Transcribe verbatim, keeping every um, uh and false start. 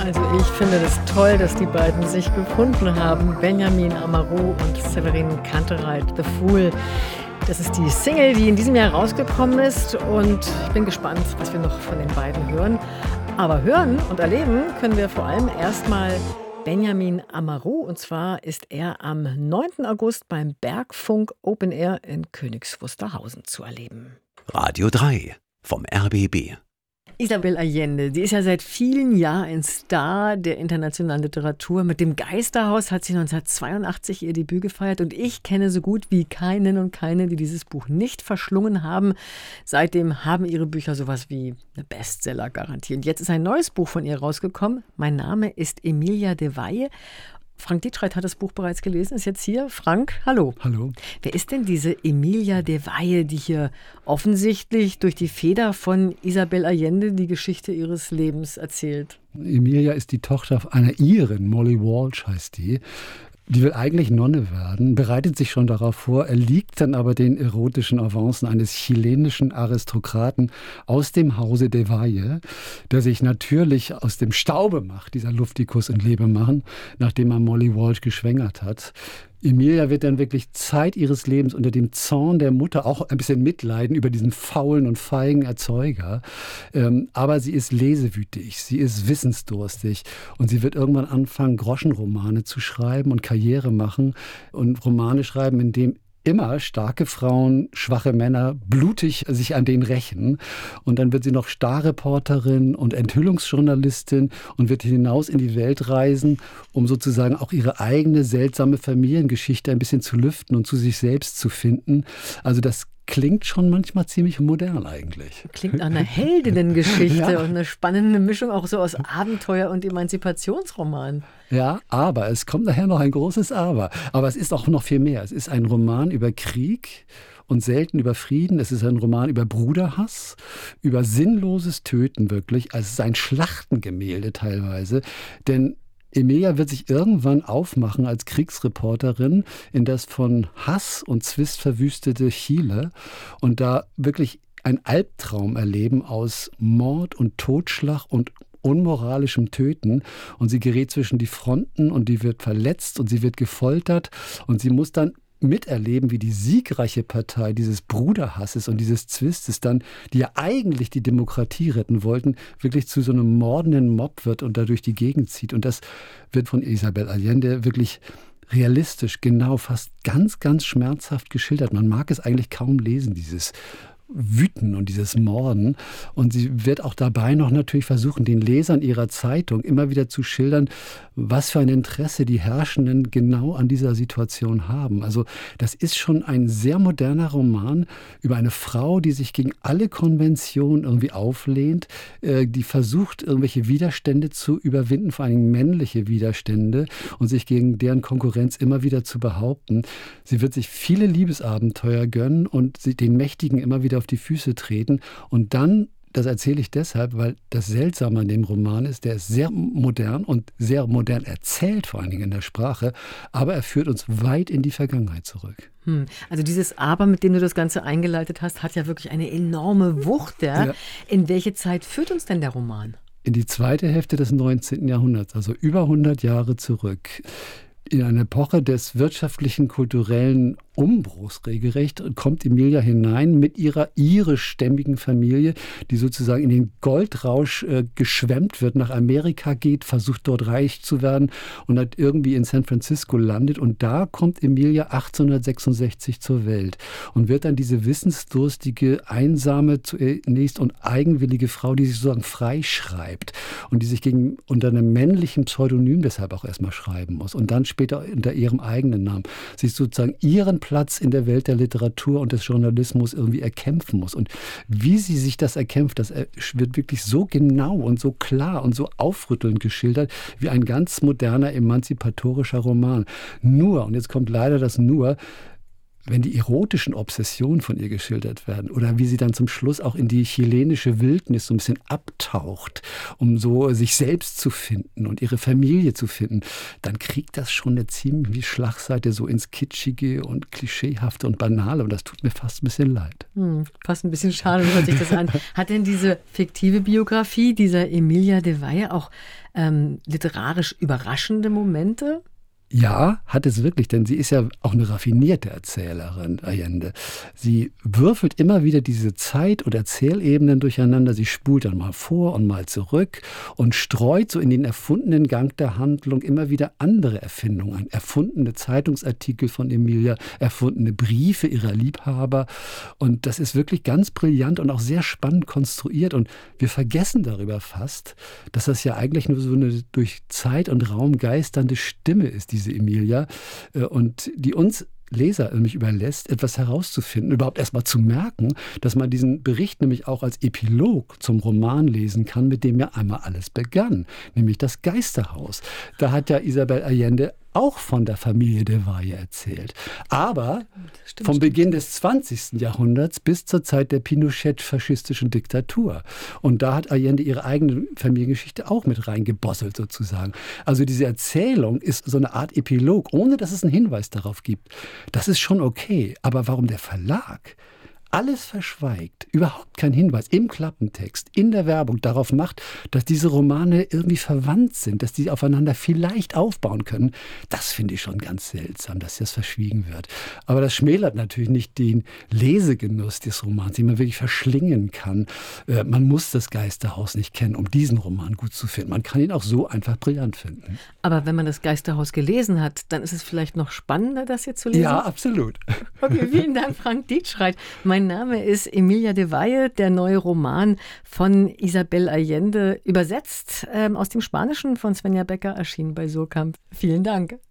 Also ich finde das toll, dass die beiden sich gefunden haben. Benjamin Amaro und Severin Kantereit, The Fool. Das ist die Single, die in diesem Jahr rausgekommen ist. Und ich bin gespannt, was wir noch von den beiden hören. Aber hören und erleben können wir vor allem erstmal Benjamin Amaro. Und zwar ist er am neunten August beim Bergfunk Open Air in Königs Wusterhausen zu erleben. Radio drei vom R B B. Isabel Allende, die ist ja seit vielen Jahren ein Star der internationalen Literatur. Mit dem Geisterhaus hat sie neunzehnhundertzweiundachtzig ihr Debüt gefeiert und ich kenne so gut wie keinen und keine, die dieses Buch nicht verschlungen haben. Seitdem haben ihre Bücher sowas wie eine Bestseller-Garantie. Und jetzt ist ein neues Buch von ihr rausgekommen. Mein Name ist Emilia de Valle. Frank Dietrich hat das Buch bereits gelesen, ist jetzt hier. Frank, hallo. Hallo. Wer ist denn diese Emilia de Valle, die hier offensichtlich durch die Feder von Isabel Allende die Geschichte ihres Lebens erzählt? Emilia ist die Tochter einer Irin, Molly Walsh heißt die. Die will eigentlich Nonne werden, bereitet sich schon darauf vor, erliegt dann aber den erotischen Avancen eines chilenischen Aristokraten aus dem Hause de Valle, der sich natürlich aus dem Staube macht, dieser Luftikus und Lebemachen, nachdem er Molly Walsh geschwängert hat. Emilia wird dann wirklich Zeit ihres Lebens unter dem Zorn der Mutter auch ein bisschen mitleiden über diesen faulen und feigen Erzeuger. Ähm, aber sie ist lesewütig, sie ist wissensdurstig und sie wird irgendwann anfangen, Groschenromane zu schreiben und Karriere machen und Romane schreiben, in dem immer starke Frauen, schwache Männer blutig sich an denen rächen. Und dann wird sie noch Starreporterin und Enthüllungsjournalistin und wird hinaus in die Welt reisen, um sozusagen auch ihre eigene seltsame Familiengeschichte ein bisschen zu lüften und zu sich selbst zu finden. Also das klingt schon manchmal ziemlich modern eigentlich. Klingt nach einer Heldinnengeschichte Ja. und eine spannende Mischung auch so aus Abenteuer und Emanzipationsroman. Ja, aber es kommt nachher noch ein großes Aber. Aber es ist auch noch viel mehr. Es ist ein Roman über Krieg und selten über Frieden. Es ist ein Roman über Bruderhass, über sinnloses Töten wirklich. Also es ist ein Schlachtengemälde teilweise. Denn Emilia wird sich irgendwann aufmachen als Kriegsreporterin in das von Hass und Zwist verwüstete Chile und da wirklich einen Albtraum erleben aus Mord und Totschlag und unmoralischem Töten. Und sie gerät zwischen die Fronten und die wird verletzt und sie wird gefoltert und sie muss dann miterleben, wie die siegreiche Partei dieses Bruderhasses und dieses Zwistes dann, die ja eigentlich die Demokratie retten wollten, wirklich zu so einem mordenden Mob wird und dadurch die Gegend zieht. Und das wird von Isabel Allende wirklich realistisch, genau, fast ganz, ganz schmerzhaft geschildert. Man mag es eigentlich kaum lesen, dieses Wüten und dieses Morden. Und sie wird auch dabei noch natürlich versuchen, den Lesern ihrer Zeitung immer wieder zu schildern, was für ein Interesse die Herrschenden genau an dieser Situation haben. Also das ist schon ein sehr moderner Roman über eine Frau, die sich gegen alle Konventionen irgendwie auflehnt, äh, die versucht, irgendwelche Widerstände zu überwinden, vor allem männliche Widerstände und sich gegen deren Konkurrenz immer wieder zu behaupten. Sie wird sich viele Liebesabenteuer gönnen und sie den Mächtigen immer wieder auf die Füße treten und dann, das erzähle ich deshalb, weil das Seltsame an dem Roman ist, der ist sehr modern und sehr modern erzählt, vor allen Dingen in der Sprache, aber er führt uns weit in die Vergangenheit zurück. Hm. Also dieses Aber, mit dem du das Ganze eingeleitet hast, hat ja wirklich eine enorme Wucht. Ja? Ja. In welche Zeit führt uns denn der Roman? In die zweite Hälfte des neunzehnten Jahrhunderts, also über hundert Jahre zurück. In eine Epoche des wirtschaftlichen, kulturellen Umbruchs regelrecht kommt Emilia hinein mit ihrer irischstämmigen Familie, die sozusagen in den Goldrausch äh, geschwemmt wird, nach Amerika geht, versucht dort reich zu werden und dann irgendwie in San Francisco landet. Und da kommt Emilia achtzehnhundertsechsundsechzig zur Welt und wird dann diese wissensdurstige, einsame zunächst und eigenwillige Frau, die sich sozusagen freischreibt und die sich gegen, unter einem männlichen Pseudonym deshalb auch erstmal schreiben muss und dann später unter ihrem eigenen Namen sich sozusagen ihren Platz in der Welt der Literatur und des Journalismus irgendwie erkämpfen muss. Und wie sie sich das erkämpft, das wird wirklich so genau und so klar und so aufrüttelnd geschildert, wie ein ganz moderner, emanzipatorischer Roman. Nur, und jetzt kommt leider das Nur, wenn die erotischen Obsessionen von ihr geschildert werden oder wie sie dann zum Schluss auch in die chilenische Wildnis so ein bisschen abtaucht, um so sich selbst zu finden und ihre Familie zu finden, dann kriegt das schon eine ziemliche Schlagseite so ins Kitschige und Klischeehafte und Banale und das tut mir fast ein bisschen leid. Hm, fast ein bisschen schade, wie hört sich das an. Hat denn diese fiktive Biografie dieser Emilia de Valle auch ähm, literarisch überraschende Momente? Ja, hat es wirklich, denn sie ist ja auch eine raffinierte Erzählerin, Allende. Sie würfelt immer wieder diese Zeit- und Erzählebenen durcheinander. Sie spult dann mal vor und mal zurück und streut so in den erfundenen Gang der Handlung immer wieder andere Erfindungen ein. Erfundene Zeitungsartikel von Emilia, erfundene Briefe ihrer Liebhaber. Und das ist wirklich ganz brillant und auch sehr spannend konstruiert. Und wir vergessen darüber fast, dass das ja eigentlich nur so eine durch Zeit und Raum geisternde Stimme ist, diese Emilia, und die uns Leser nämlich überlässt, etwas herauszufinden, überhaupt erst mal zu merken, dass man diesen Bericht nämlich auch als Epilog zum Roman lesen kann, mit dem ja einmal alles begann, nämlich das Geisterhaus. Da hat ja Isabel Allende auch von der Familie de Valle erzählt. Aber stimmt, vom stimmt. Beginn des zwanzigsten Jahrhunderts bis zur Zeit der Pinochet-faschistischen Diktatur. Und da hat Allende ihre eigene Familiengeschichte auch mit reingebosselt sozusagen. Also diese Erzählung ist so eine Art Epilog, ohne dass es einen Hinweis darauf gibt. Das ist schon okay. Aber warum der Verlag alles verschweigt, überhaupt kein Hinweis im Klappentext, in der Werbung darauf macht, dass diese Romane irgendwie verwandt sind, dass die aufeinander vielleicht aufbauen können, das finde ich schon ganz seltsam, dass das verschwiegen wird. Aber das schmälert natürlich nicht den Lesegenuss des Romans, den man wirklich verschlingen kann. Man muss das Geisterhaus nicht kennen, um diesen Roman gut zu finden. Man kann ihn auch so einfach brillant finden. Aber wenn man das Geisterhaus gelesen hat, dann ist es vielleicht noch spannender, das hier zu lesen? Ja, absolut. Okay, vielen Dank, Frank Dietschreit. Mein Name ist Emilia de Valle, der neue Roman von Isabel Allende, übersetzt ähm, aus dem Spanischen von Svenja Becker, erschienen bei Surkamp. Vielen Dank.